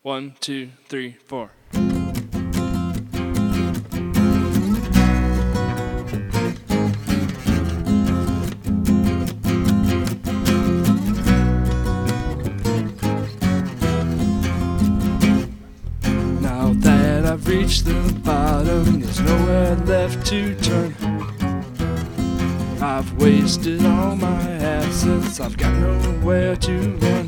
1, 2, 3, 4. Now that I've reached the bottom, there's nowhere left to turn. I've wasted all my assets, I've got nowhere to run.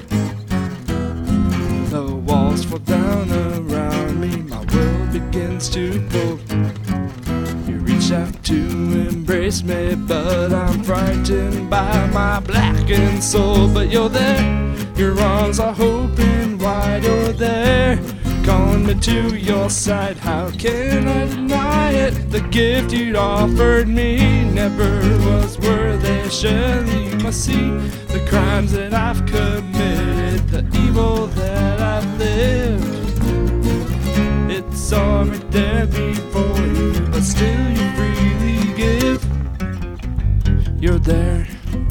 The walls fall down around me, my world begins to fold. You reach out to embrace me, but I'm frightened by my blackened soul. But you're there, your arms are open wide, you're there, calling me to your side. How can I deny it? The gift you'd offered me never was worthy. Surely you must see the crimes that I've committed, the evil that I've lived. It's all right there before you, but still you freely give. You're there.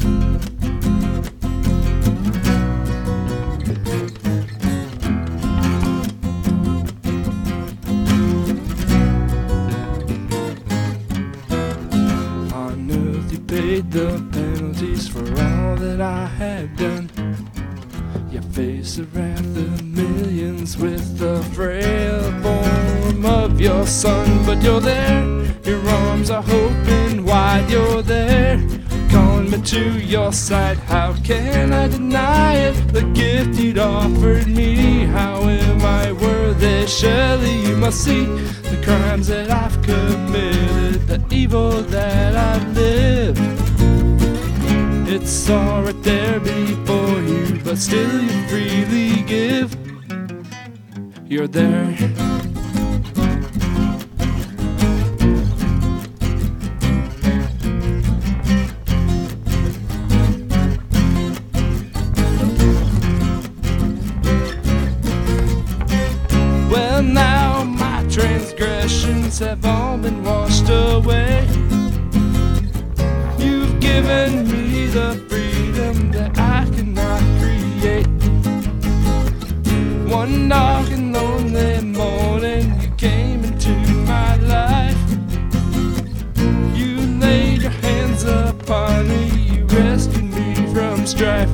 Paid the penalties for all that I had done. You face the wrath of millions with the frail form of your son. But you're there, your arms are open wide, you're there, calling me to your side. How can I deny it? The gift you'd offered me, how am I worthy? Surely you must see the crimes that I've committed, the evil that I've lived. It's all right there before you, but still you freely give. You're there. Well, now my transgressions have all been washed away. You've given me the freedom that I cannot create. One dark and lonely morning, you came into my life. You laid your hands upon me, you rescued me from strife.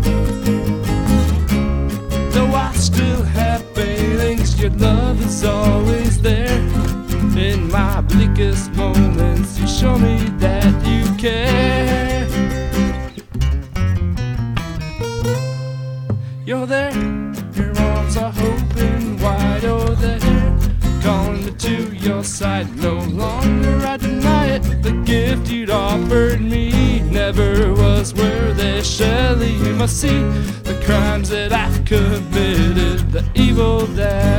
Though I still have failings, your love is always there. In my bleakest moments, you show me that you care. You're there, your arms are open wide, you're there, calling me to your side. No longer I deny it, the gift you'd offered me never was worthy. Surely you must see the crimes that I've committed, the evil that